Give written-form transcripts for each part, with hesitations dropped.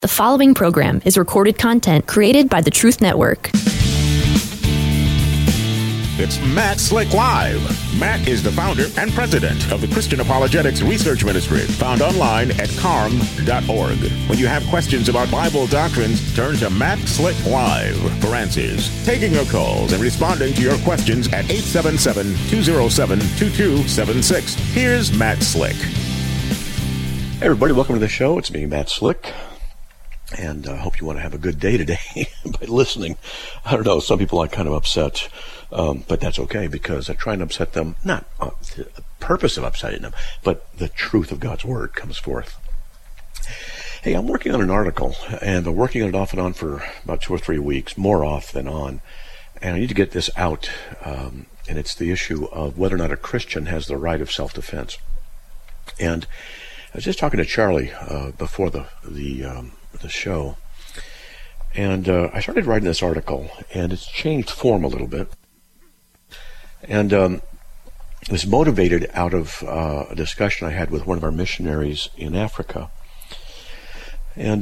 The following program is recorded content created by the Truth Network. It's Matt Slick Live. Matt is the founder and president of the Christian Apologetics Research Ministry, found online at carm.org. When you have questions about Bible doctrines, turn to Matt Slick Live for answers. Taking your calls and responding to your questions at 877-207-2276. Here's Matt Slick. Hey everybody, welcome to the show. It's me, Matt Slick. And I hope you want to have a good day today by listening. I don't know, some people are kind of upset, but that's okay because I try and upset them, not the purpose of upsetting them, but the truth of God's Word comes forth. Hey, I'm working on an article, and I'm working on it off and on for about 2 or 3 weeks, more off than on, and I need to get this out, and it's the issue of whether or not a Christian has the right of self-defense. And I was just talking to Charlie before the show, and I started writing this article, and it's changed form a little bit, and it was motivated out of a discussion I had with one of our missionaries in Africa, and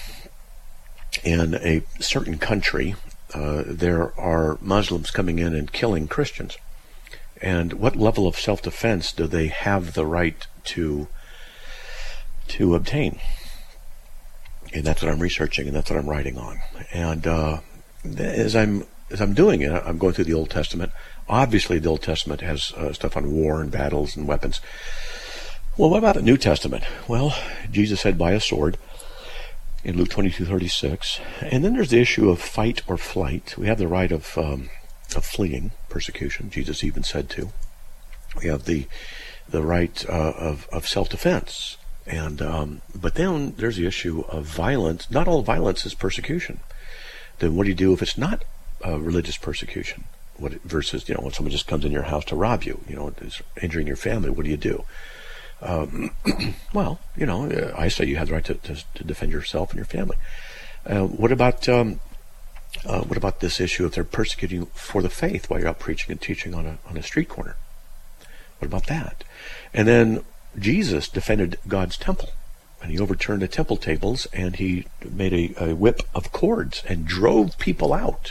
in a certain country there are Muslims coming in and killing Christians, and what level of self-defense do they have the right to obtain? And that's what I'm researching, and that's what I'm writing on. And as I'm doing it, I'm going through the Old Testament. Obviously, the Old Testament has stuff on war and battles and weapons. Well, what about the New Testament? Well, Jesus said, "By a sword," in Luke 22:36. And then there's the issue of fight or flight. We have the right of fleeing persecution. Jesus even said to. We have the right of self-defense. And but then there's the issue of violence. Not all violence is persecution. Then what do you do if it's not religious persecution? Versus, when someone just comes in your house to rob you, is injuring your family, what do you do? Well, I say you have the right to defend yourself and your family. What about this issue if they're persecuting you for the faith while you're out preaching and teaching on a street corner? What about that? And then Jesus defended God's temple, and he overturned the temple tables, and he made a whip of cords and drove people out.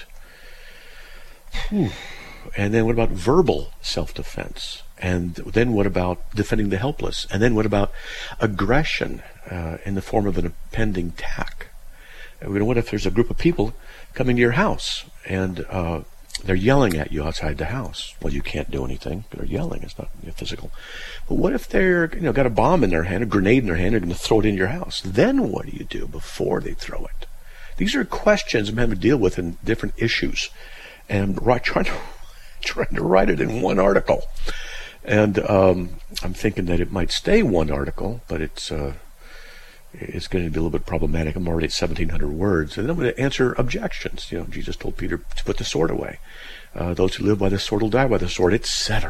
And then what about verbal self-defense? And then what about defending the helpless? And then what about aggression in the form of an impending attack? What if there's a group of people coming to your house, and they're yelling at you outside the house? Well, you can't do anything. They're yelling. It's not physical. But what if they're, got a bomb in their hand, a grenade in their hand, they're going to throw it in your house? Then what do you do before they throw it? These are questions I'm having to deal with in different issues, and I'm trying to write it in one article. And I'm thinking that it might stay one article, but it's going to be a little bit problematic. I'm already at 1,700 words, and then I'm going to answer objections. Jesus told Peter to put the sword away. Those who live by the sword will die by the sword, etc.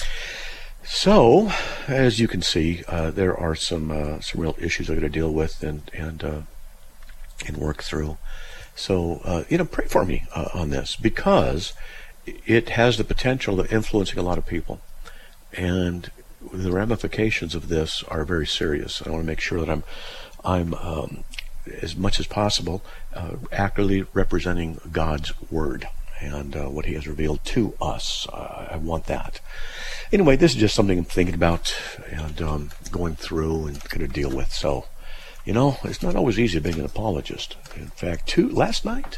So, as you can see, there are some real issues I'm going to deal with and work through. So, pray for me on this, because it has the potential of influencing a lot of people, and the ramifications of this are very serious. I want to make sure that I'm as much as possible accurately representing God's Word and what He has revealed to us. I want that. Anyway, this is just something I'm thinking about and going through and going to deal with. So, it's not always easy being an apologist. In fact, last night?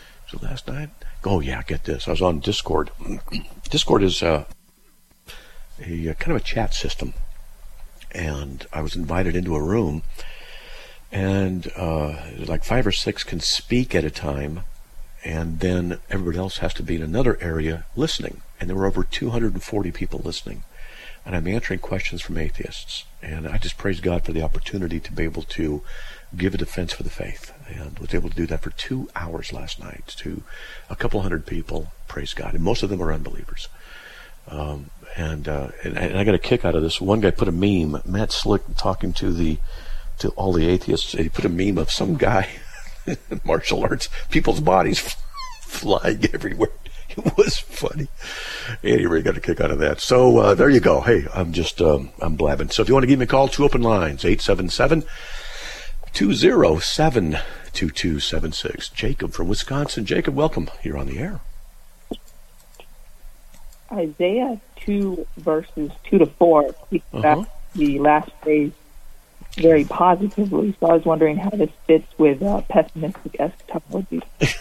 Oh yeah, get this. I was on Discord. Discord is a kind of a chat system, and I was invited into a room, and like 5 or 6 can speak at a time, and then everybody else has to be in another area listening. And there were over 240 people listening, and I'm answering questions from atheists, and I just praise God for the opportunity to be able to give a defense for the faith, and was able to do that for 2 hours last night to a couple hundred people. Praise God. And most of them are unbelievers. And I got a kick out of this. One guy put a meme, Matt Slick talking to all the atheists. He put a meme of some guy in martial arts, people's bodies flying everywhere. It was funny. Anyway, got a kick out of that. So there you go. Hey, I'm blabbing. So if you want to give me a call, 2 open lines, 877 207-2276. Jacob from Wisconsin. Jacob, welcome. You're on the air. Isaiah 2 verses 2 to 4 speaks about the last days very positively. So I was wondering how this fits with pessimistic eschatology.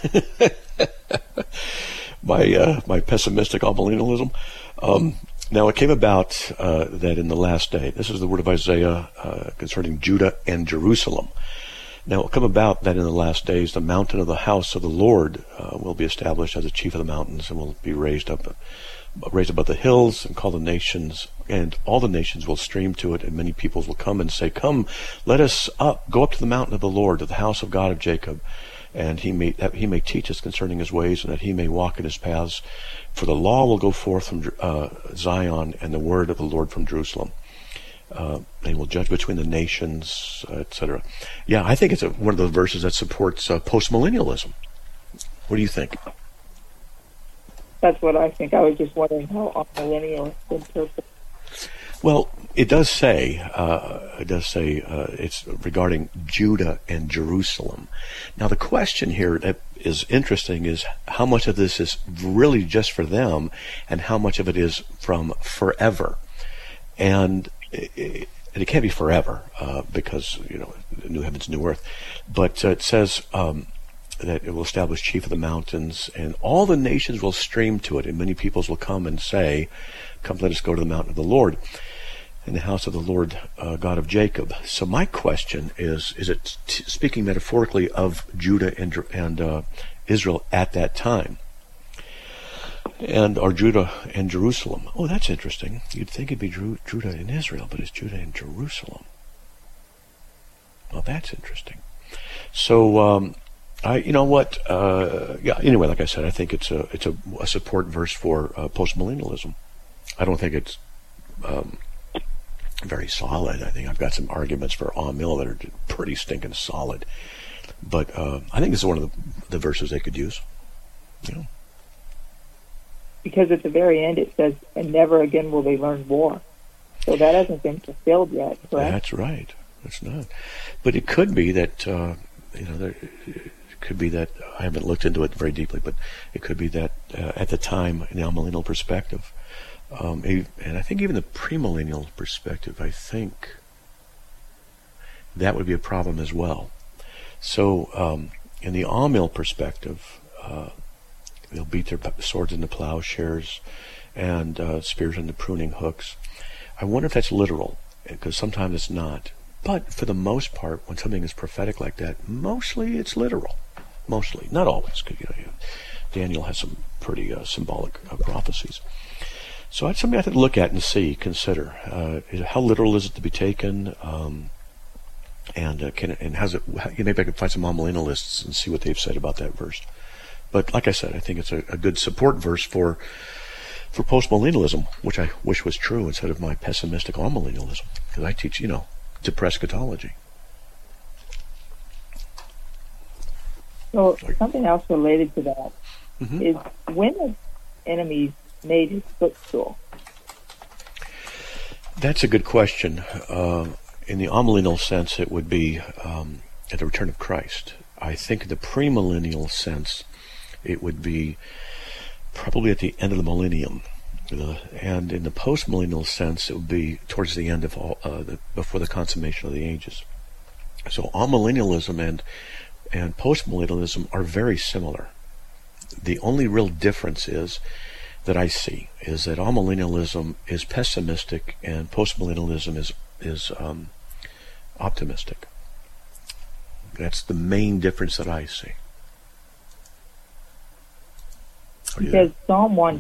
My pessimistic amillennialism. Now, it came about that in the last day, this is the word of Isaiah concerning Judah and Jerusalem. Now, it will come about that in the last days, the mountain of the house of the Lord will be established as the chief of the mountains and will be raised above the hills and call the nations, and all the nations will stream to it, and many peoples will come and say, "Come, let us go up to the mountain of the Lord, to the house of God of Jacob, and that he may teach us concerning his ways, and that he may walk in his paths. For the law will go forth from Zion, and the word of the Lord from Jerusalem. They will judge between the nations," etc. Yeah, I think it's one of those verses that supports postmillennialism. What do you think? That's what I think. I was just wondering how millennials interpret. Well, it does say it's regarding Judah and Jerusalem. Now, the question here that is interesting is how much of this is really just for them, and how much of it is from forever. And it can't be forever because new heavens, new earth. But it says that it will establish chief of the mountains, and all the nations will stream to it, and many peoples will come and say, "Come, let us go to the mountain of the Lord, in the house of the Lord God of Jacob." So my question is it speaking metaphorically of Judah and Israel at that time? Or Judah and Jerusalem? Oh, that's interesting. You'd think it'd be Judah and Israel, but it's Judah and Jerusalem. Well, that's interesting. So, anyway, like I said, I think it's a support verse for postmillennialism. I don't think it's very solid. I think I've got some arguments for amil that are pretty stinking solid. But I think this is one of the verses they could use. Because at the very end it says, "And never again will they learn war." So that hasn't been fulfilled yet, correct? That's right. It's not. But it could be that, it could be that, I haven't looked into it very deeply, but it could be that at the time, in the millennial perspective, and I think even the premillennial perspective, I think that would be a problem as well. So in the amil perspective, they'll beat their swords into plowshares and spears into pruning hooks. I wonder if that's literal, because sometimes it's not. But for the most part, when something is prophetic like that, mostly it's literal. Mostly, not always. Daniel has some pretty symbolic prophecies. So that's something I have to look at and consider. How literal is it to be taken? Maybe I can find some amillennialists and see what they've said about that verse. But like I said, I think it's a good support verse for postmillennialism, which I wish was true instead of my pessimistic amillennialism, because I teach, depressed eschatology. So something else related to that is, when the enemies made his footstool? That's a good question. In the amillennial sense, it would be at the return of Christ. I think in the premillennial sense, it would be probably at the end of the millennium. And in the postmillennial sense, it would be towards the end of before the consummation of the ages. So amillennialism and postmillennialism are very similar. The only real difference that I see is that amillennialism is pessimistic and postmillennialism is optimistic. That's the main difference that I see. Because Psalm 1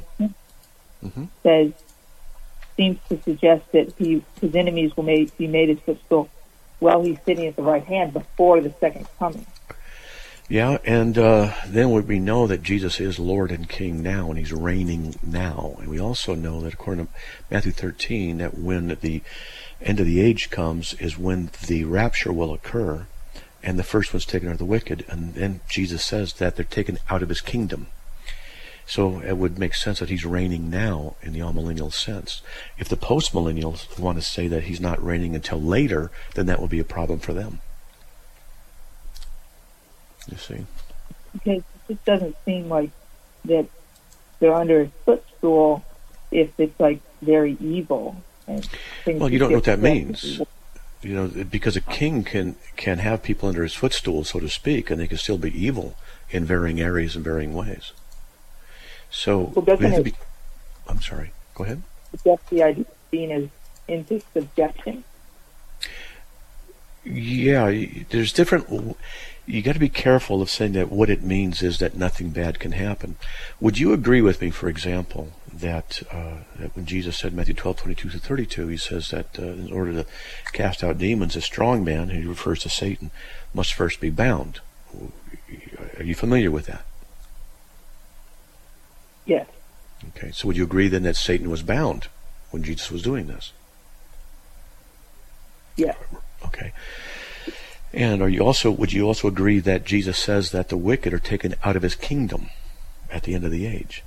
seems to suggest that his enemies will be made his footstool while he's sitting at the right hand before the second coming. Yeah, and then we know that Jesus is Lord and King now, and he's reigning now. And we also know that according to Matthew 13, that when the end of the age comes is when the rapture will occur, and the first one's taken out of the wicked, and then Jesus says that they're taken out of his kingdom. So it would make sense that he's reigning now in the amillennial sense. If the postmillennials want to say that he's not reigning until later, then that will be a problem for them. You see? Because it just doesn't seem like that they're under his footstool if it's like very evil. And well, you don't know what that means. You know, because a king can have people under his footstool, so to speak, and they can still be evil in varying areas and varying ways. So we have to be. I'm sorry. Go ahead. That's the idea of being as into subjection. Yeah, there's different. You got to be careful of saying that what it means is that nothing bad can happen. Would you agree with me, for example, that when Jesus said in Matthew 12:22-32, he says that in order to cast out demons, a strong man, who refers to Satan, must first be bound. Are you familiar with that? Yes. Okay, so would you agree then that Satan was bound when Jesus was doing this? Yes. Okay. And would you also agree that Jesus says that the wicked are taken out of his kingdom at the end of the age?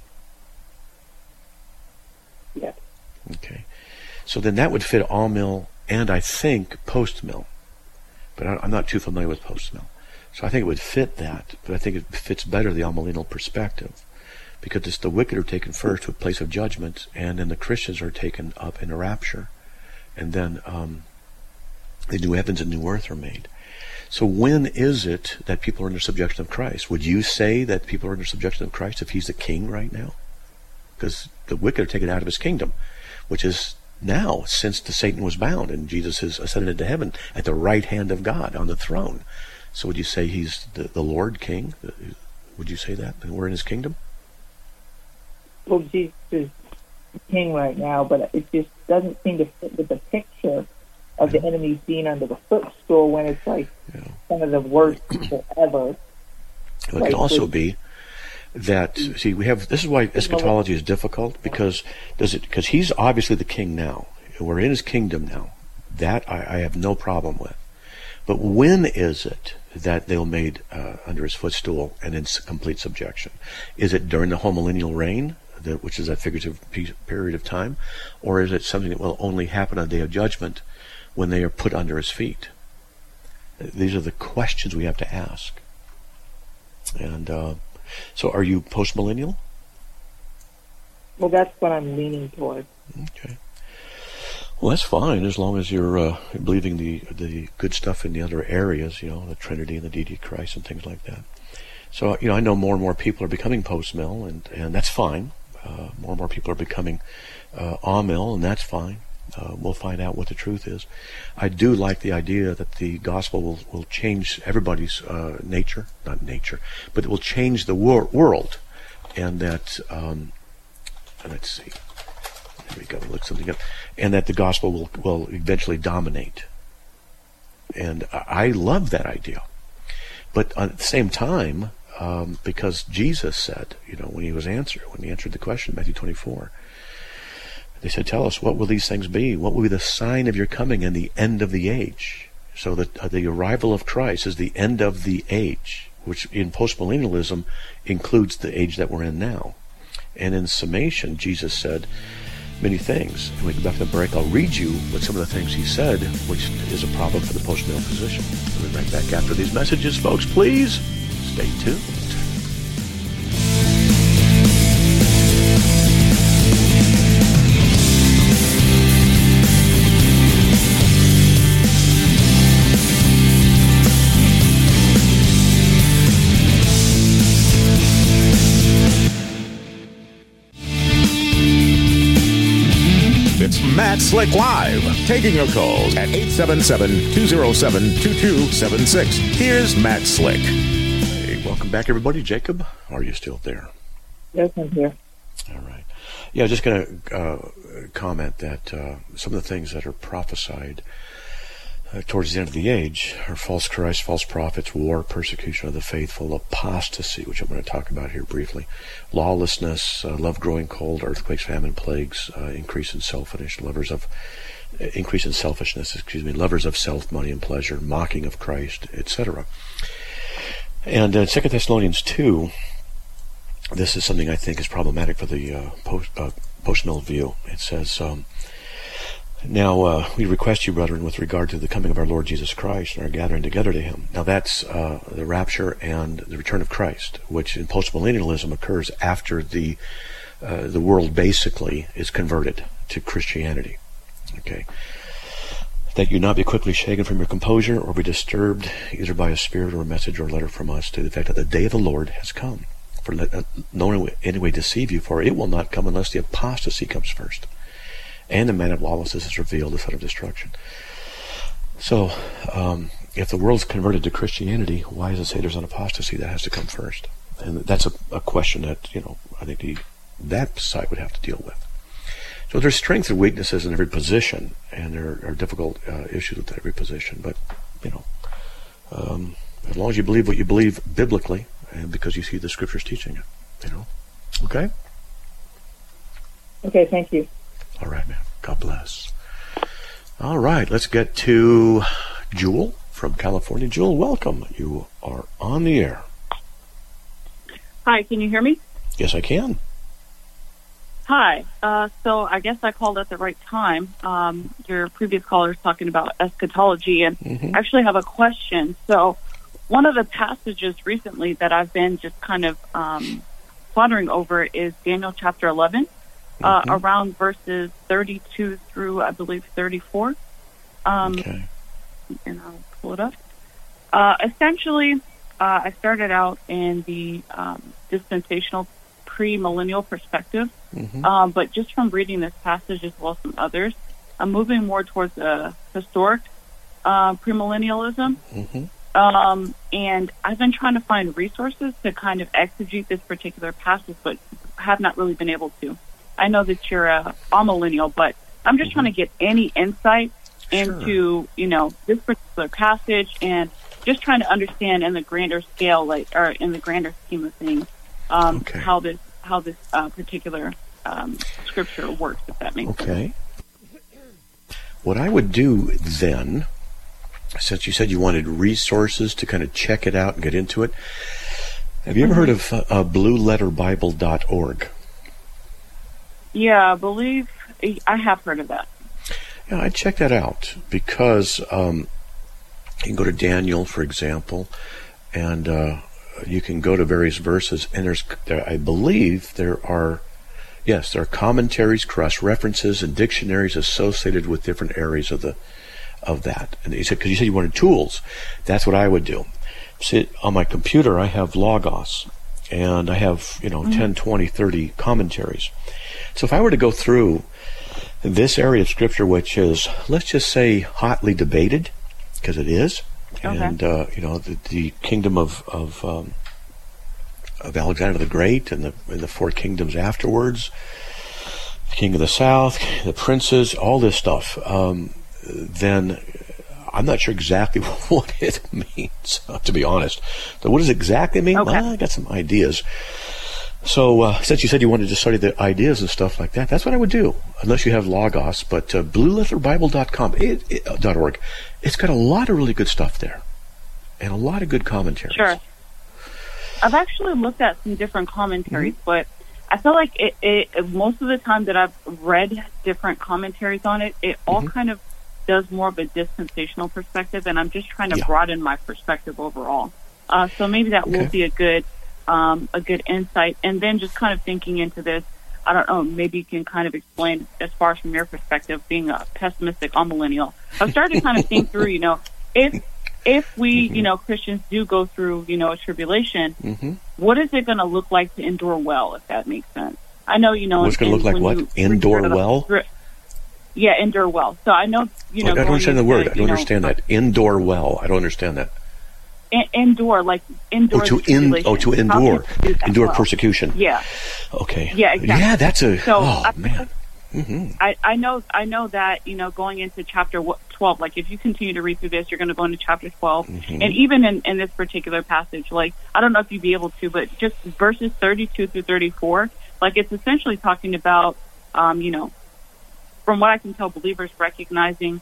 Yes. Okay. So then that would fit all-mill and I think post-mill. But I'm not too familiar with post-mill. So I think it would fit that, but I think it fits better the all-millennial perspective. Because it's the wicked are taken first to a place of judgment, and then the Christians are taken up in a rapture. And then the new heavens and new earth are made. So when is it that people are under subjection of Christ? Would you say that people are under subjection of Christ if he's the king right now? Because the wicked are taken out of his kingdom, which is now, since the Satan was bound, and Jesus is ascended into heaven at the right hand of God on the throne. So would you say he's the Lord King? Would you say that? And we're in his kingdom? Well, Jesus is king right now, but it just doesn't seem to fit with the picture of the enemies being under the footstool when it's like some of the worst people ever. Well, it can also be that, see, this is why eschatology is difficult, because he's obviously the king now. We're in his kingdom now. That I have no problem with. But when is it that they're made under his footstool and in complete subjection? Is it during the whole millennial reign, which is a figurative period of time, or is it something that will only happen on the day of judgment when they are put under his feet? These are the questions we have to ask. And so are you post-millennial? Well, that's what I'm leaning toward. Okay. Well, that's fine, as long as you're believing the good stuff in the other areas, the Trinity and the deity of Christ and things like that. So, I know more and more people are becoming post-mill, and that's fine. More and more people are becoming on-mill, and that's fine. We'll find out what the truth is. I do like the idea that the gospel will change everybody's nature, not nature, but it will change the world, and that, let's see, here we go, look something up, and that the gospel will eventually dominate. And I love that idea. But at the same time, because Jesus said, when he answered the question, Matthew 24, they said, tell us, what will these things be? What will be the sign of your coming and the end of the age? So that the arrival of Christ is the end of the age, which in postmillennialism includes the age that we're in now. And in summation, Jesus said many things. And we come back to the break. I'll read you what some of the things he said, which is a problem for the post-mill position. We'll be right back after these messages, folks. Please stay tuned. Matt Slick Live, taking your calls at 877-207-2276. Here's Matt Slick. Hey, welcome back, everybody. Jacob, are you still there? Yes, I'm here. All right. Yeah, I was just going to comment that some of the things that are prophesied towards the end of the age are false Christ, false prophets, war, persecution of the faithful, apostasy, which I'm going to talk about here briefly, lawlessness, love growing cold, earthquakes, famine, plagues, increase in selfishness, lovers of self, money, and pleasure, mocking of Christ, etc. And 2 Thessalonians 2, this is something I think is problematic for the post-mill view. It says, Now, we request you, brethren, with regard to the coming of our Lord Jesus Christ and our gathering together to him. Now, that's the rapture and the return of Christ, which in postmillennialism occurs after the world basically is converted to Christianity. Okay. That you not be quickly shaken from your composure or be disturbed either by a spirit or a message or a letter from us to the effect that the day of the Lord has come. For let no one in any way deceive you, for it will not come unless the apostasy comes first, and the man of lawlessness is revealed, the son of destruction. So, if the world's converted to Christianity, why does it say there's an apostasy that has to come first? And that's a question that, I think that side would have to deal with. So there's strengths and weaknesses in every position, and there are difficult issues with every position. But, as long as you believe what you believe biblically, and because you see the Scriptures teaching it, Okay? Okay, thank you. All right, man. God bless. All right, let's get to Jewel from California. Jewel, welcome. You are on the air. Hi, can you hear me? Yes, I can. Hi. So I guess I called at the right time. Your previous caller was talking about eschatology, and I actually have a question. So one of the passages recently that I've been just kind of pondering over is Daniel chapter 11, around verses 32 through, I believe, 34. Okay. And I'll pull it up. Essentially, I started out in the dispensational pre-millennial perspective, but just from reading this passage as well as some others, I'm moving more towards a historic premillennialism. And I've been trying to find resources to kind of exegete this particular passage, but have not really been able to. I know that you're a amillennial, but I'm just trying to get any insight into, this particular passage, and just trying to understand in the grander scale, or in the grander scheme of things, how this particular scripture works, if that makes sense. Okay. What I would do then, since you said you wanted resources to kind of check it out and get into it, have you ever heard of blueletterbible.org? Yeah, I believe I have heard of that. Yeah, I'd check that out because you can go to Daniel, for example, and you can go to various verses, and I believe there are commentaries, cross-references, and dictionaries associated with different areas of that. And because you said you wanted tools, that's what I would do. See, on my computer, I have Logos, and I have 10, 20, 30 commentaries. So if I were to go through this area of Scripture, which is, let's just say, hotly debated, because it is, and the kingdom of Alexander the Great and the four kingdoms afterwards, the king of the south, the princes, all this stuff, then I'm not sure exactly what it means, to be honest. So what does it exactly mean? Okay. Well, I got some ideas. So since you said you wanted to study the ideas and stuff like that, that's what I would do, unless you have Logos. But blueletterbible.com, .org, it's got a lot of really good stuff there, and a lot of good commentaries. Sure. I've actually looked at some different commentaries, but I feel like it most of the time that I've read different commentaries on it, it all kind of does more of a dispensational perspective, and I'm just trying to broaden my perspective overall. So maybe that will be a good insight. And then just kind of thinking into this, I don't know, maybe you can kind of explain as far as from your perspective, being a pessimistic amillennial. I've started to kind of think through, if we, Christians do go through, a tribulation, what is it going to look like to endure well, if that makes sense? I know, What's going to look like what? Endure well? Yeah, endure well. So I know, I don't understand the word. I don't understand that. Endure well. I don't understand that. Endure, like endure. To endure. Endure persecution. Yeah. Okay. Yeah, exactly. Yeah, that's man. I know that, going into chapter 12, like if you continue to read through this, you're going to go into chapter 12. And even in this particular passage, like, I don't know if you'd be able to, but just verses 32 through 34, like it's essentially talking about, from what I can tell, believers recognizing,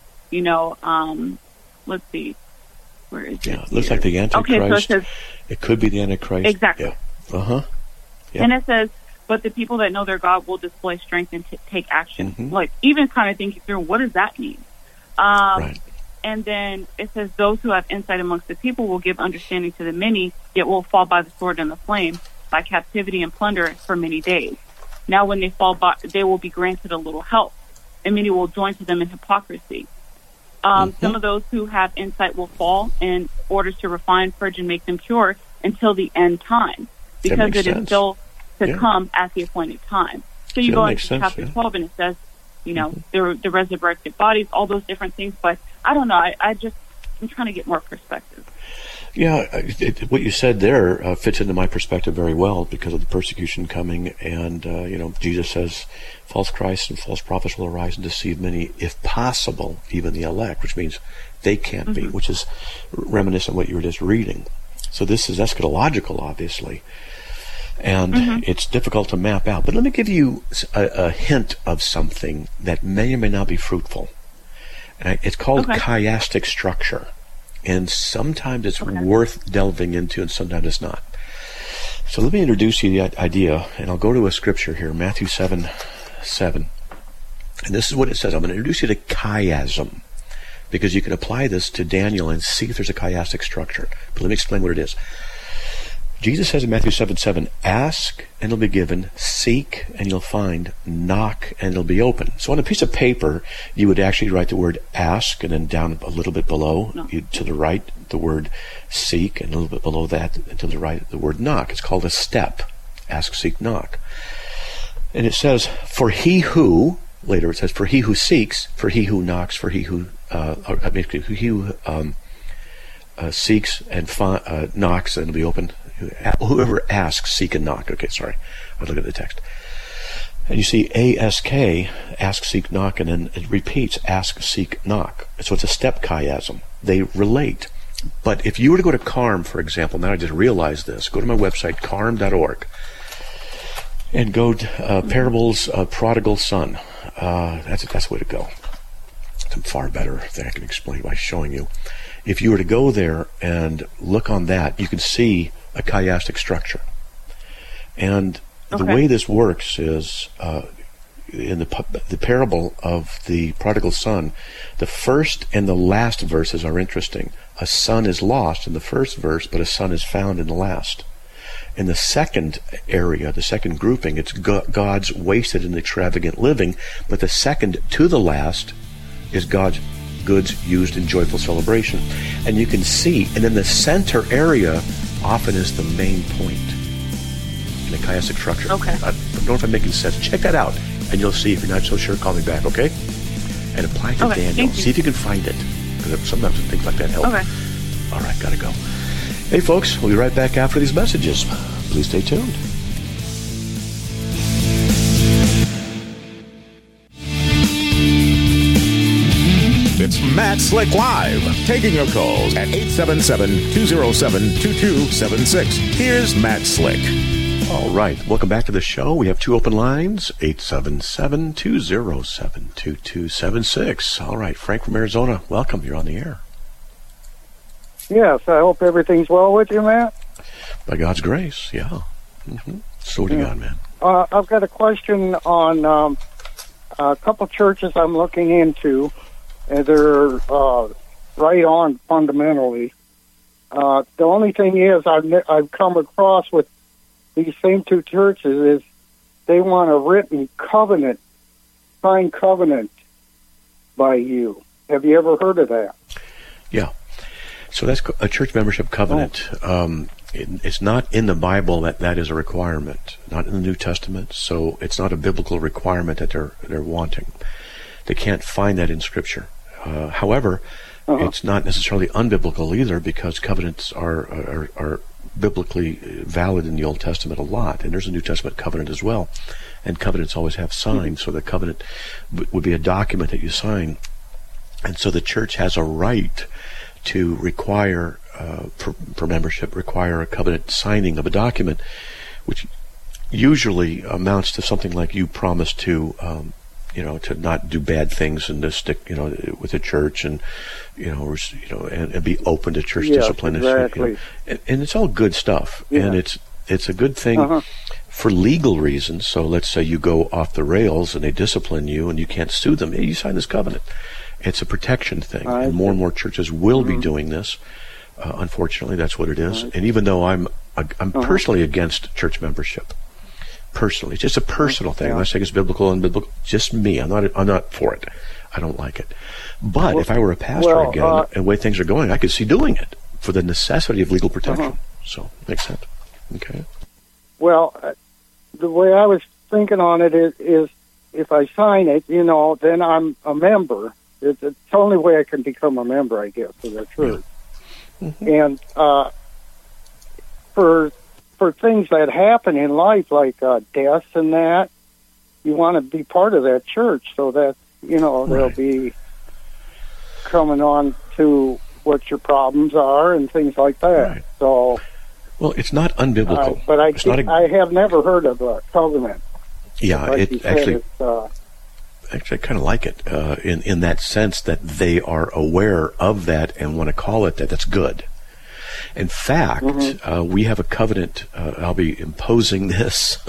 let's see, where is it? Yeah, it looks like the Antichrist. Okay, so it says, it could be the Antichrist. Exactly. Yeah. Yeah. And it says, but the people that know their God will display strength and take action. Like, even kind of thinking through, what does that mean? Right. And then it says, those who have insight amongst the people will give understanding to the many, yet will fall by the sword and the flame, by captivity and plunder for many days. Now when they fall by, they will be granted a little help, and many will join to them in hypocrisy. Some of those who have insight will fall in order to refine, purge, and make them pure until the end time, because it is still to come at the appointed time. So you go into chapter 12, and it says, you know, the resurrected bodies, all those different things. But I don't know. I'm trying to get more perspective. Yeah, what you said there fits into my perspective very well because of the persecution coming. And, you know, Jesus says false Christs and false prophets will arise and deceive many, if possible, even the elect, which means they can't be, which is reminiscent of what you were just reading. So this is eschatological, obviously. And it's difficult to map out. But let me give you a hint of something that may or may not be fruitful. And it's called chiastic structure. And sometimes it's worth delving into, and sometimes it's not. So let me introduce you the idea, and I'll go to a scripture here, Matthew 7:7. And this is what it says. I'm going to introduce you to chiasm, because you can apply this to Daniel and see if there's a chiastic structure. But let me explain what it is. Jesus says in Matthew 7:7, ask and it'll be given, seek and you'll find, knock and it'll be open. So on a piece of paper, you would actually write the word ask, and then down a little bit below, to the right, the word seek, and a little bit below that, and to the right, the word knock. It's called a step. Ask, seek, knock. And it says, for he who, later it says, for he who seeks, for he who knocks, for he who, seeks and knocks and it'll be open. Whoever asks, seek, and knock. Okay, sorry. I was looking at the text. And you see ASK, ask, seek, knock, and then it repeats, ask, seek, knock. So it's a step chiasm. They relate. But if you were to go to CARM, for example, now I just realized this, go to my website, carm.org, and go to Parables of Prodigal Son. That's the way to go. It's far better if I can explain by showing you. If you were to go there and look on that, you can see a chiastic structure. And the way this works is, in the parable of the prodigal son, the first and the last verses are interesting. A son is lost in the first verse, but a son is found in the last. In the second area, the second grouping, it's God's wasted and extravagant living, but the second to the last is God's goods used in joyful celebration. And you can see, and then the center area often is the main point in a chiastic structure. I don't know if I'm making sense. Check that out, and you'll see. If you're not so sure, call me back, okay? And apply it to Daniel. See if you can find it, because sometimes things like that help. All right, gotta go. Hey, folks, we'll be right back after these messages. Please stay tuned. It's Matt Slick Live, taking your calls at 877-207-2276. Here's Matt Slick. All right, welcome back to the show. We have two open lines, 877-207-2276. All right, Frank from Arizona, welcome. You're on the air. Yes, I hope everything's well with you, Matt. By God's grace, yeah. So what do you got, man? I've got a question on a couple churches I'm looking into. And they're right on fundamentally. The only thing is I've come across with these same two churches is they want a written covenant, signed covenant by you. Have you ever heard of that? Yeah. So that's a church membership covenant. It's not in the Bible that is a requirement, not in the New Testament. So it's not a biblical requirement that they're wanting. They can't find that in Scripture. However, it's not necessarily unbiblical either, because covenants are biblically valid in the Old Testament a lot, and there's a New Testament covenant as well, and covenants always have signs. So the covenant would be a document that you sign, and so the church has a right to require for membership, require a covenant signing of a document, which usually amounts to something like you promise to to not do bad things and to stick, with the church, and and be open to church discipline. Exactly. And it's all good stuff, and it's a good thing for legal reasons. So let's say you go off the rails and they discipline you and you can't sue them. You sign this covenant. It's a protection thing. And more churches will be doing this. Unfortunately, that's what it is. And even though I'm personally against church membership, personally, it's just a personal thing. I'm not saying it's biblical and unbiblical. Just me. I'm not for it. I don't like it. But if I were a pastor again, and the way things are going, I could see doing it for the necessity of legal protection. So, makes sense. Okay. Well, the way I was thinking on it is if I sign it, then I'm a member. It's the only way I can become a member, I guess, of the church. And for things that happen in life, like death and that, you want to be part of that church so that, they'll be coming on to what your problems are and things like that. Right. So, well, it's not unbiblical. But I have never heard of a covenant. Yeah, actually, I kind of like it in that sense that they are aware of that and want to call it that. That's good. In fact, we have a covenant. I'll be imposing this.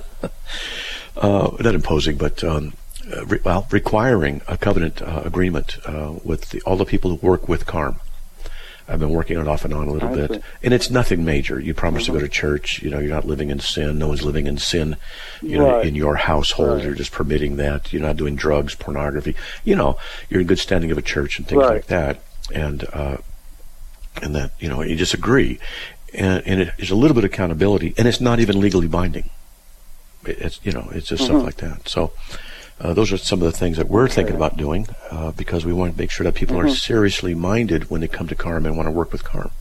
Not imposing, but requiring a covenant agreement with all the people who work with CARM. I've been working on it off and on a little bit. And it's nothing major. You promise to go to church. You're not living in sin. No one's living in sin. In your household. You're just permitting that. You're not doing drugs, pornography. You're in good standing of a church and things like that. And that, you just agree. And there's a little bit of accountability. And it's not even legally binding. It's just stuff like that. So those are some of the things that we're thinking about doing because we want to make sure that people are seriously minded when they come to CARM and want to work with CARM.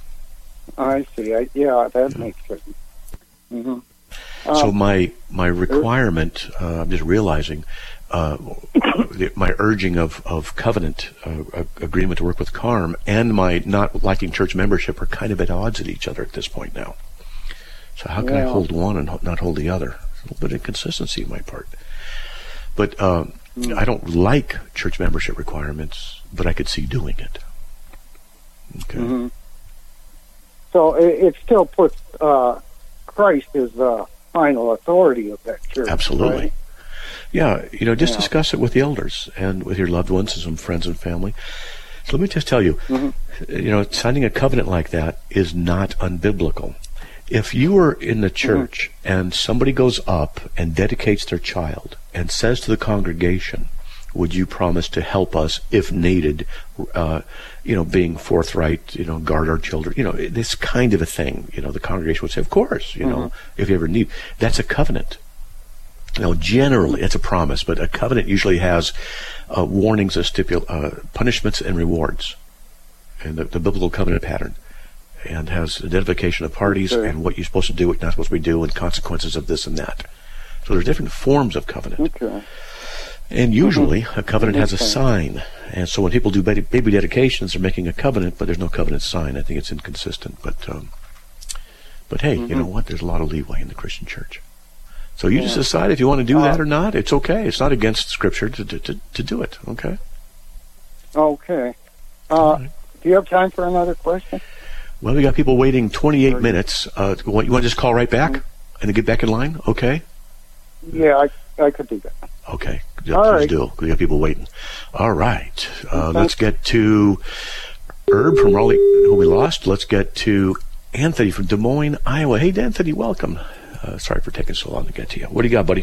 I see. That makes sense. So my requirement, I'm just realizing, my urging of covenant agreement to work with CARM and my not liking church membership are kind of at odds at each other at this point now. So how can I hold one and not hold the other? A little bit of inconsistency on my part. But I don't like church membership requirements, but I could see doing it. Okay. So it still puts Christ as the final authority of that church. Absolutely. Right? Yeah, just discuss it with the elders and with your loved ones and some friends and family. So let me just tell you, signing a covenant like that is not unbiblical. If you were in the church and somebody goes up and dedicates their child and says to the congregation, would you promise to help us if needed, being forthright, guard our children, this kind of a thing, the congregation would say, of course, if you ever need. That's a covenant. Now, generally, it's a promise, but a covenant usually has warnings, punishments and rewards, and the biblical covenant pattern. And has identification of parties and what you're supposed to do, what you're not supposed to do, and consequences of this and that. So there's different forms of covenant. And usually a covenant has a sign. And so when people do baby dedications, they're making a covenant, but there's no covenant sign. I think it's inconsistent. But hey, you know what? There's a lot of leeway in the Christian church. So you just decide if you want to do that or not. It's okay. It's not against Scripture to do it. Okay? Okay. Do you have time for another question? Well, we got people waiting 28 minutes. You want to just call right back and then get back in line? Okay? Yeah, I could do that. Okay. Please do. We got people waiting. All right. Let's get to Herb from Raleigh, who we lost. Let's get to Anthony from Des Moines, Iowa. Hey, Anthony, welcome. Sorry for taking so long to get to you. What do you got, buddy?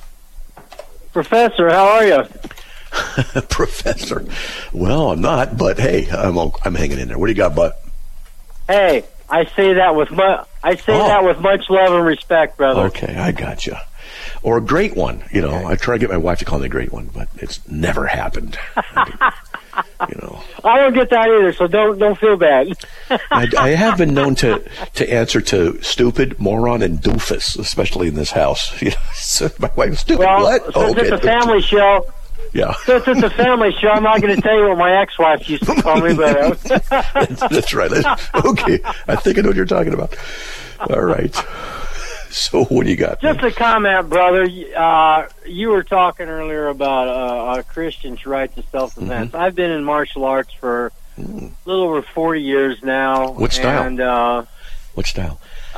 Professor, how are you? Professor. Well, I'm not, but hey, I'm hanging in there. What do you got, bud? Hey, I say that with much love and respect, brother. Okay, I got you. Or a great one, I try to get my wife to call me a great one, but it's never happened. I don't get that either, so don't feel bad. I have been known to answer to stupid, moron, and doofus, especially in this house. So my wife's stupid. Well, what? Since it's a family show. Yeah. Since it's a family show, I'm not going to tell you what my ex-wife used to call me, but that's right. Okay, I think I know what you're talking about. All right. So what do you got? Just a comment, brother. You were talking earlier about a Christian's right to self-defense. I've been in martial arts for a little over 40 years now. What style? And What style?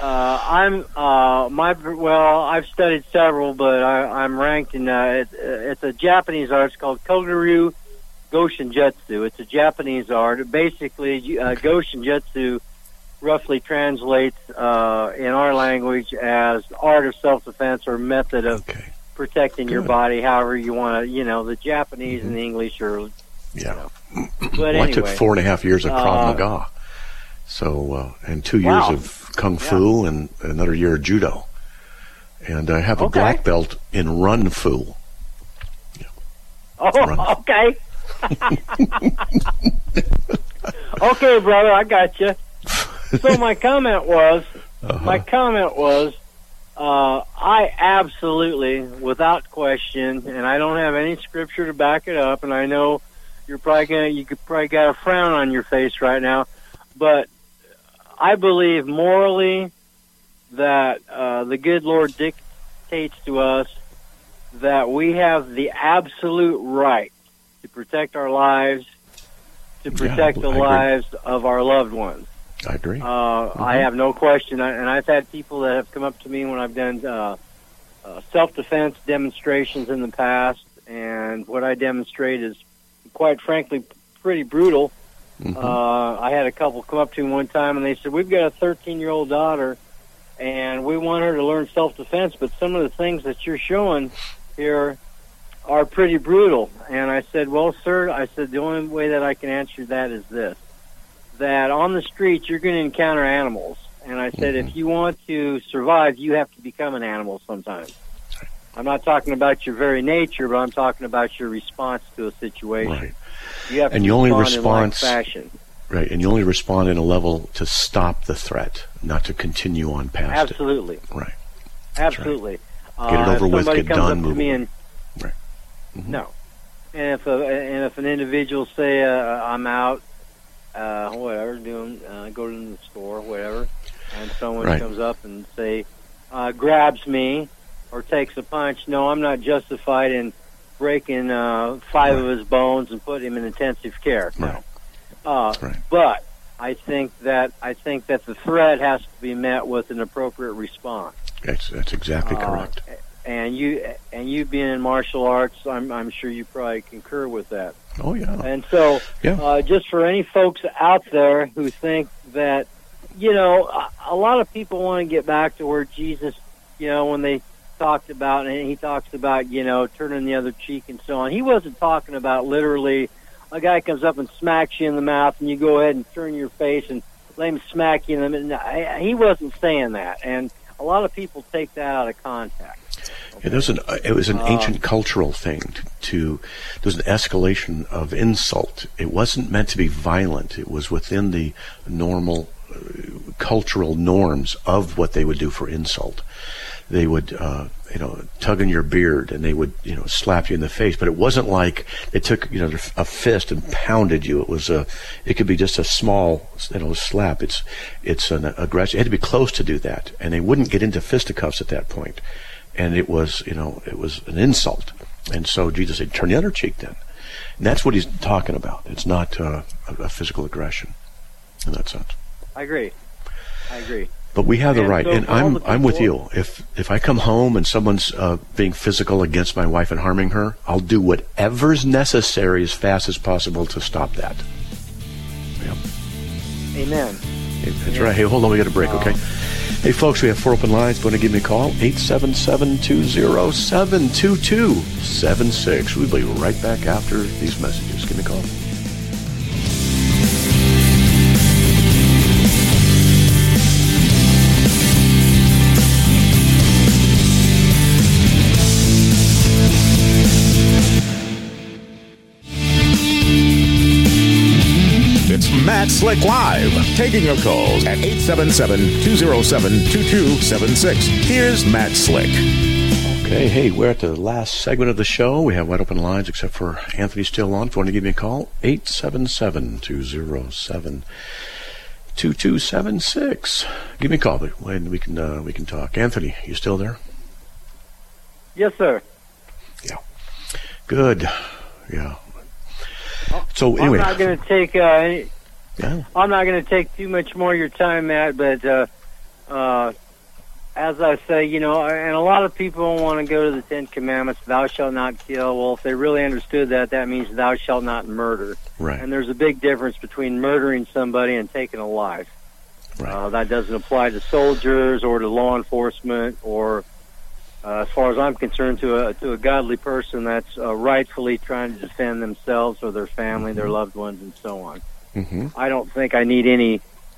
I've studied several, but I'm ranked in. It's a Japanese art. It's called Koguryu Goshinjutsu. It's a Japanese art. Basically, Goshinjutsu roughly translates in our language as art of self-defense or method of protecting your body, however you want to. The Japanese and the English are. Yeah. But I took 4.5 years of Krav Maga. So, and 2 years of Kung Fu and another year of Judo. And I have a black belt in Run Fu. Yeah. Okay. Okay, brother, I got you. So my comment was, I absolutely, without question, and I don't have any scripture to back it up, and I know you could probably got a frown on your face right now, but I believe morally that the good Lord dictates to us that we have the absolute right to protect our lives, to protect the lives of our loved ones. I agree. I have no question, and I've had people that have come up to me when I've done self-defense demonstrations in the past, and what I demonstrate is, quite frankly, pretty brutal. I had a couple come up to me one time, and they said, we've got a 13-year-old daughter, and we want her to learn self-defense, but some of the things that you're showing here are pretty brutal. And I said, well, sir, the only way that I can answer that is this, that on the streets you're going to encounter animals. And I said, if you want to survive, you have to become an animal sometimes. I'm not talking about your very nature, but I'm talking about your response to a situation. Right. You have to respond in like fashion. Right, and you only respond in a level to stop the threat, not to continue on past Absolutely. it. Right. Absolutely. Right. Get it over with, get done, move on. Right. No. And if an individual say I'm out, whatever, go to the store, whatever, and someone comes up and say grabs me or takes a punch, no, I'm not justified in breaking 5 of his bones and putting him in intensive care. Right. No. But I think that the threat has to be met with an appropriate response. That's exactly correct. And you being in martial arts, I'm sure you probably concur with that. Oh yeah. And so, just for any folks out there who think that, a lot of people want to get back to where Jesus, when they talked about, and he talks about, turning the other cheek and so on. He wasn't talking about literally a guy comes up and smacks you in the mouth and you go ahead and turn your face and let him smack you in the mouth. He wasn't saying that. And a lot of people take that out of context. Okay? It was an ancient cultural thing. There was an escalation of insult. It wasn't meant to be violent. It was within the normal cultural norms of what they would do for insult. They would, tug on your beard and they would, slap you in the face. But it wasn't like they took, a fist and pounded you. It could be just a small, slap. It's an aggression. It had to be close to do that. And they wouldn't get into fisticuffs at that point. And it was an insult. And so Jesus said, turn the other cheek then. And that's what he's talking about. It's not a physical aggression in that sense. I agree. But we have the right, and I'm with you. If I come home and someone's being physical against my wife and harming her, I'll do whatever's necessary as fast as possible to stop that. Yep. Amen. That's right. Hey, hold on, we got a break, okay? Hey, folks, we have 4 open lines. If you want to give me a call, 877-207-2276. We'll be right back after these messages. Give me a call. Matt Slick Live, taking your calls at 877-207-2276. Here's Matt Slick. Okay, hey, we're at the last segment of the show. We have wide open lines except for Anthony still on. If you want to give me a call, 877-207-2276. Give me a call, and we can talk. Anthony, you still there? Yes, sir. Yeah. Good. Yeah. So anyway, I'm not going to take I'm not going to take too much more of your time, Matt. But as I say, and a lot of people want to go to the Ten Commandments, thou shalt not kill. Well, if they really understood that, that means thou shalt not murder. Right. And there's a big difference between murdering somebody and taking a life. Right. That doesn't apply to soldiers or to law enforcement or, as far as I'm concerned, to a godly person that's rightfully trying to defend themselves or their family, their loved ones, and so on. Mm-hmm. I don't think I need any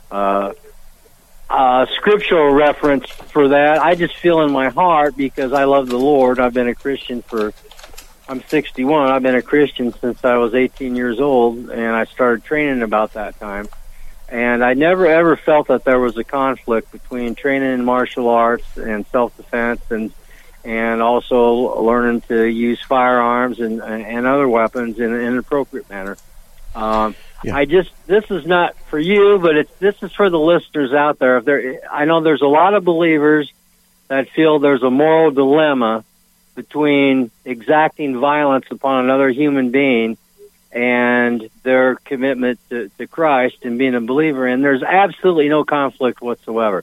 scriptural reference for that. I just feel in my heart, because I love the Lord. I've been a Christian I'm 61. I've been a Christian since I was 18 years old, and I started training about that time. And I never ever felt that there was a conflict between training in martial arts and self-defense and also learning to use firearms and other weapons in an appropriate manner. This is not for you, but this is for the listeners out there. I know there's a lot of believers that feel there's a moral dilemma between exacting violence upon another human being and their commitment to Christ and being a believer, and there's absolutely no conflict whatsoever.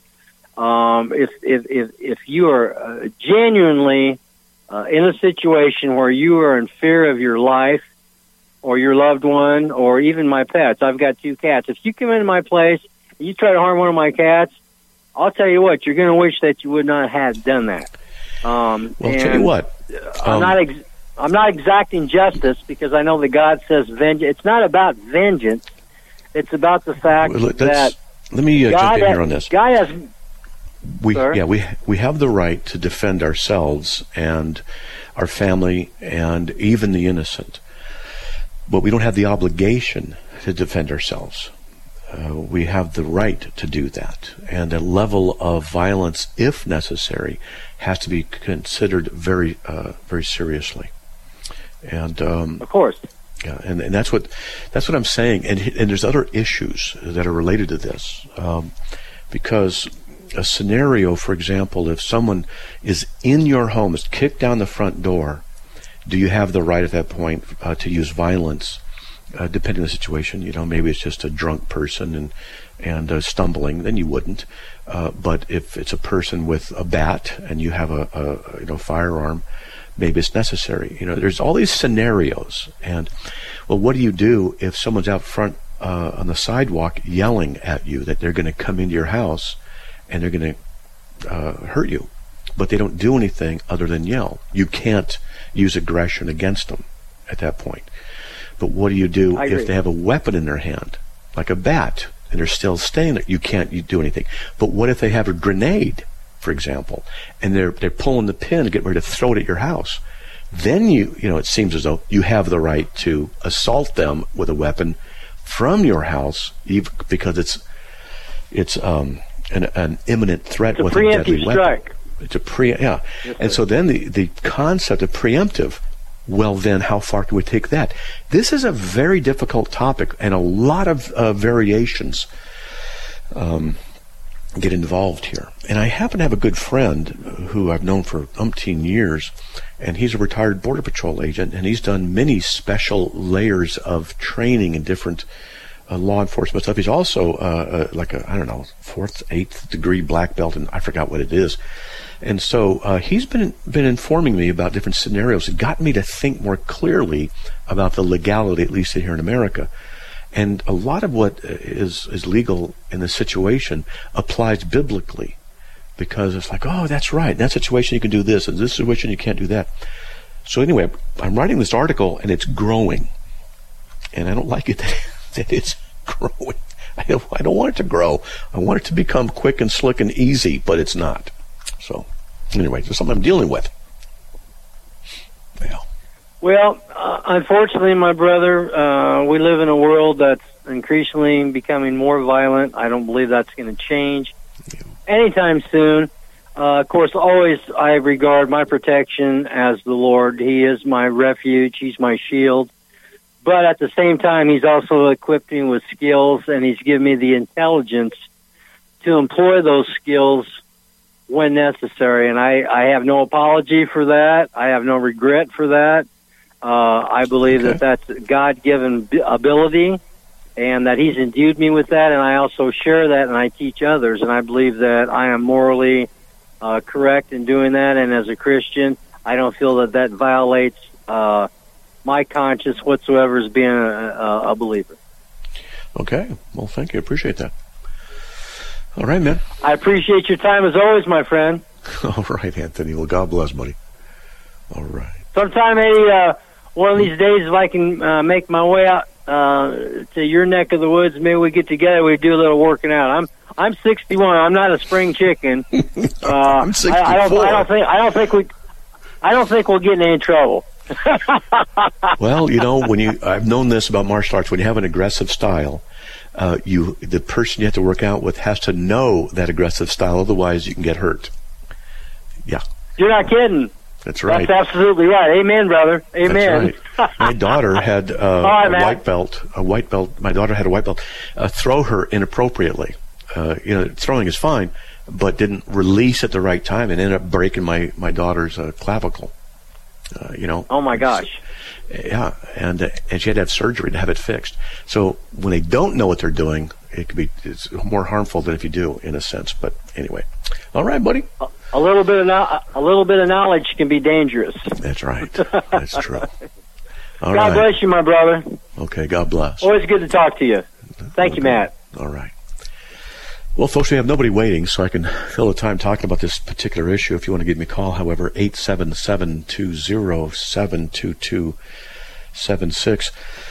If you are genuinely in a situation where you are in fear of your life or your loved one or even my pets, I've got 2 cats. If you come into my place and you try to harm one of my cats, I'll tell you what, you're going to wish that you would not have done that. Well, I'll tell you what. I'm not exacting justice, because I know that God says vengeance. It's not about vengeance. It's about the fact that let me jump in here on this. God has. We have the right to defend ourselves and our family and even the innocent, but we don't have the obligation to defend ourselves. We have the right to do that, and a level of violence, if necessary, has to be considered very, very seriously. And of course, yeah, and that's what I'm saying. And there's other issues that are related to this, because a scenario, for example, if someone is in your home, is kicked down the front door, do you have the right at that point to use violence? Depending on the situation, maybe it's just a drunk person and stumbling, then you wouldn't. But if it's a person with a bat and you have a firearm, maybe it's necessary. There's all these scenarios. And, well, what do you do if someone's out front on the sidewalk yelling at you that they're going to come into your house and they're going to hurt you, but they don't do anything other than yell? You can't use aggression against them at that point. But what do you do if they have a weapon in their hand, like a bat, and they're still staying there? You can't do anything. But what if they have a grenade, for example, and they're pulling the pin and getting ready to throw it at your house? Then it seems as though you have the right to assault them with a weapon from your house, even because it's an imminent threat with a deadly weapon. It's a Yes, and so then the concept of preemptive. Well, then, how far can we take that? This is a very difficult topic, and a lot of variations get involved here. And I happen to have a good friend who I've known for umpteen years, and he's a retired Border Patrol agent, and he's done many special layers of training in different law enforcement stuff. He's also like a 4th, 8th degree black belt, and I forgot what it is. And so he's been informing me about different scenarios. It got me to think more clearly about the legality, at least here in America. And a lot of what is legal in this situation applies biblically, because it's like, oh, that's right. In that situation you can do this, and in this situation you can't do that. So anyway, I'm writing this article, and it's growing. And I don't like it that it's growing. I don't want it to grow. I want it to become quick and slick and easy, but it's not. So, anyway, it's something I'm dealing with. Yeah. Well, unfortunately, my brother, we live in a world that's increasingly becoming more violent. I don't believe that's going to change anytime soon. Of course, always I regard my protection as the Lord. He is my refuge. He's my shield. But at the same time, He's also equipped me with skills, and He's given me the intelligence to employ those skills when necessary, and I have no apology for that. I have no regret for that. I believe that that's God-given ability, and that He's endued me with that, and I also share that, and I teach others, and I believe that I am morally correct in doing that, and as a Christian, I don't feel that violates my conscience whatsoever as being a believer. Okay. Well, thank you. Appreciate that. All right, man. I appreciate your time as always, my friend. All right, Anthony. Well, God bless, buddy. All right. Sometime, one of these days, if I can make my way out to your neck of the woods, maybe we get together. We do a little working out. I'm 61. I'm not a spring chicken. I'm 64. I don't think we'll get in any trouble. Well, I've known this about martial arts. When you have an aggressive style, the person you have to work out with has to know that aggressive style. Otherwise, you can get hurt. Yeah. You're not kidding. That's right. That's absolutely right. Amen, brother. Amen. That's right. My daughter had a white belt. My daughter had a white belt. Throw her inappropriately. Throwing is fine, but didn't release at the right time and ended up breaking my daughter's clavicle. Oh my gosh. Yeah, and she had to have surgery to have it fixed. So when they don't know what they're doing, it's more harmful than if you do, in a sense. But anyway, all right, buddy. A little bit of knowledge can be dangerous. That's right. That's true. All God bless you, my brother. Okay, God bless. Always good to talk to you. Thank you, Matt. All right. Well, folks, we have nobody waiting, so I can fill the time talking about this particular issue. If you want to give me a call, however, 877-207-2276.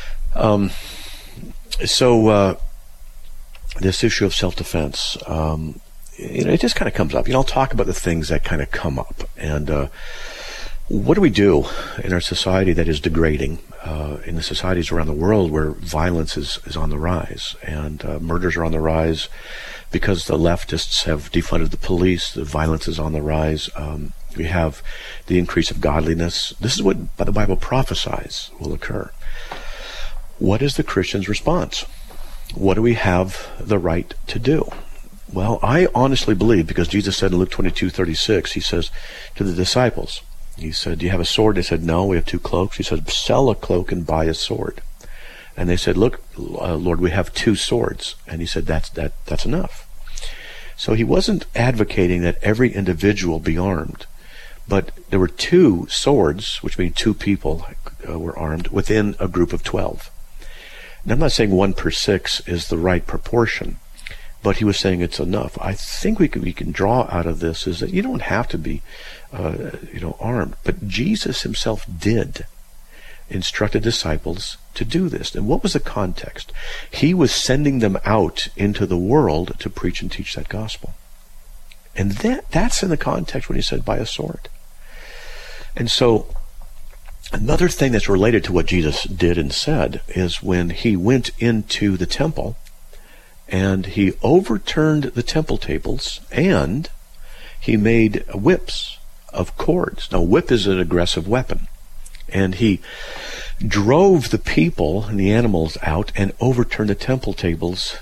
This issue of self-defense, it just kind of comes up. I'll talk about the things that kind of come up. And what do we do in our society that is degrading? In the societies around the world where violence is on the rise and murders are on the rise because the leftists have defunded the police, the violence is on the rise. We have the increase of godliness. This is what the Bible prophesies will occur. What is the Christian's response? What do we have the right to do? Well, I honestly believe, because Jesus said in Luke 22:36, he says to the disciples, he said, "Do you have a sword?" They said, "No, we have 2 cloaks." He said, "Sell a cloak and buy a sword." And they said, "Look, Lord, we have 2 swords." And he said, that's enough. So he wasn't advocating that every individual be armed, but there were 2 swords, which means 2 people were armed within a group of 12. Now, I'm not saying 1 per 6 is the right proportion, but he was saying it's enough. I think we can draw out of this is that you don't have to be, armed. But Jesus himself did instruct the disciples to do this. And what was the context? He was sending them out into the world to preach and teach that gospel. And that's in the context when he said, buy a sword. And so, another thing that's related to what Jesus did and said is when he went into the temple and he overturned the temple tables and he made whips of cords. Now, whip is an aggressive weapon. And he drove the people and the animals out and overturned the temple tables.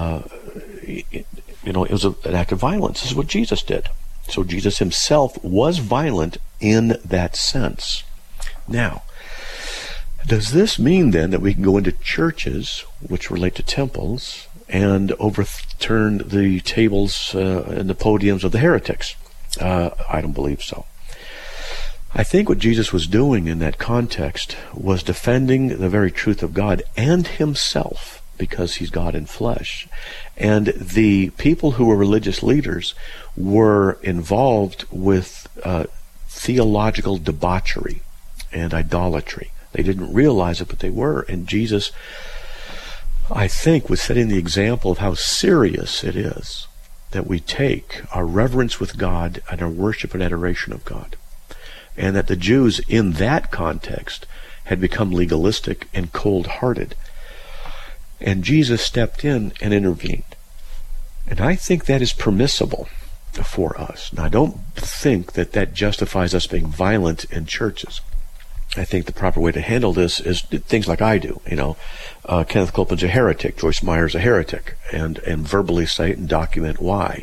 It was an act of violence. This is what Jesus did. So Jesus himself was violent in that sense. Now, does this mean then that we can go into churches which relate to temples and overturn the tables and the podiums of the heretics? I don't believe so. I think what Jesus was doing in that context was defending the very truth of God and himself, because he's God in flesh. And the people who were religious leaders were involved with theological debauchery and idolatry. They didn't realize it, but they were. And Jesus, I think, was setting the example of how serious it is that we take our reverence with God and our worship and adoration of God. And that the Jews in that context had become legalistic and cold-hearted. And Jesus stepped in and intervened. And I think that is permissible for us. Now, I don't think that justifies us being violent in churches. I think the proper way to handle this is things like I do. Kenneth Copeland's a heretic, Joyce Meyer's a heretic, and verbally say it and document why.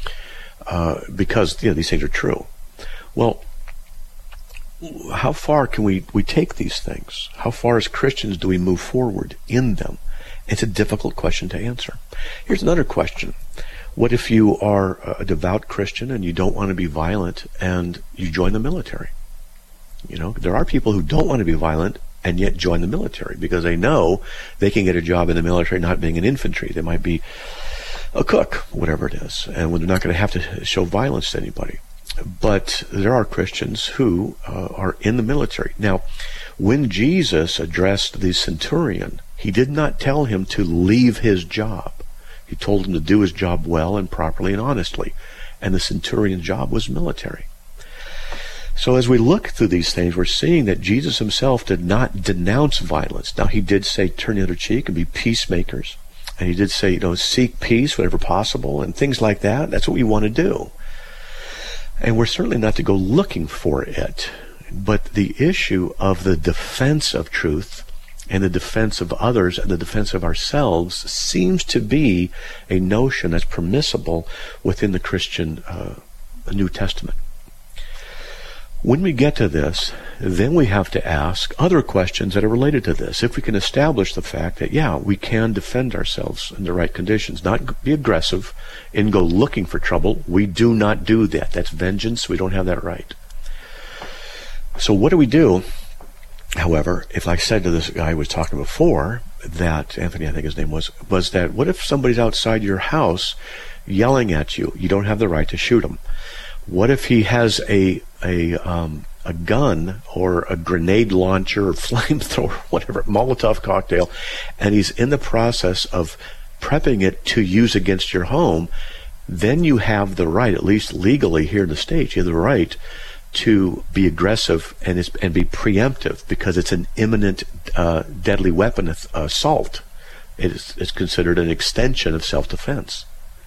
Because these things are true. Well, how far can we take these things? How far as Christians do we move forward in them? It's a difficult question to answer. Here's another question. What if you are a devout Christian and you don't want to be violent and you join the military? You know, there are people who don't want to be violent and yet join the military because they know they can get a job in the military not being in infantry. They might be a cook, whatever it is, and they're not going to have to show violence to anybody. But there are Christians who are in the military. Now, when Jesus addressed the centurion, he did not tell him to leave his job. He told him to do his job well and properly and honestly. And the centurion's job was military. So as we look through these things, we're seeing that Jesus himself did not denounce violence. Now, he did say, turn the other cheek and be peacemakers. And he did say, seek peace whenever possible and things like that. That's what we want to do. And we're certainly not to go looking for it. But the issue of the defense of truth and the defense of others and the defense of ourselves seems to be a notion that's permissible within the Christian New Testament. When we get to this, then we have to ask other questions that are related to this. If we can establish the fact that, we can defend ourselves in the right conditions, not be aggressive and go looking for trouble. We do not do that. That's vengeance. We don't have that right. So what do we do? However, if I said to this guy I was talking before, that Anthony, I think his name was that, what if somebody's outside your house yelling at you? You don't have the right to shoot him. What if he has a gun or a grenade launcher or flamethrower, whatever, Molotov cocktail, and he's in the process of prepping it to use against your home? Then you have the right, at least legally here in the States, you have the right to be aggressive and be preemptive because it's an imminent deadly weapon assault. It's considered an extension of self-defense.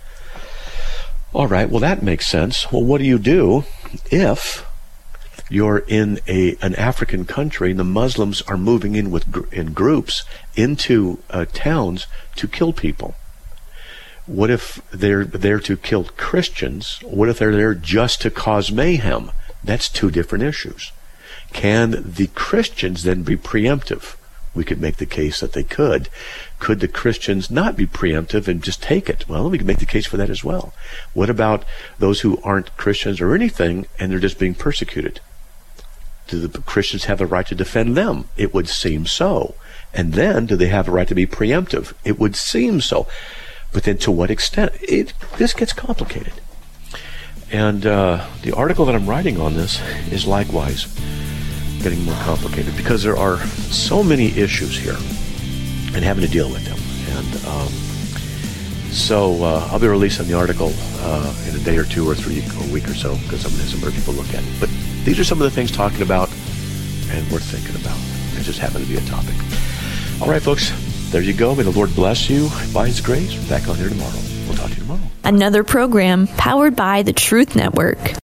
All right, well, that makes sense. Well, what do you do if you're in an African country and the Muslims are moving in groups into towns to kill people? What if they're there to kill Christians? What if they're there just to cause mayhem? That's two different issues. Can the Christians then be preemptive? We could make the case that they could. Could the Christians not be preemptive and just take it? Well, we can make the case for that as well. What about those who aren't Christians or anything and they're just being persecuted? Do the Christians have the right to defend them? It would seem so. And then, do they have a right to be preemptive? It would seem so. But then to what extent? This gets complicated. And the article that I'm writing on this is likewise getting more complicated because there are so many issues here and having to deal with them. And so I'll be releasing the article in a day or two or three or a week or so because I'm going to have some other people look at it. But these are some of the things talking about and worth thinking about. It just happened to be a topic. All right, folks, there you go. May the Lord bless you by His grace. Back on here tomorrow. We'll talk to you tomorrow. Another program powered by the Truth Network.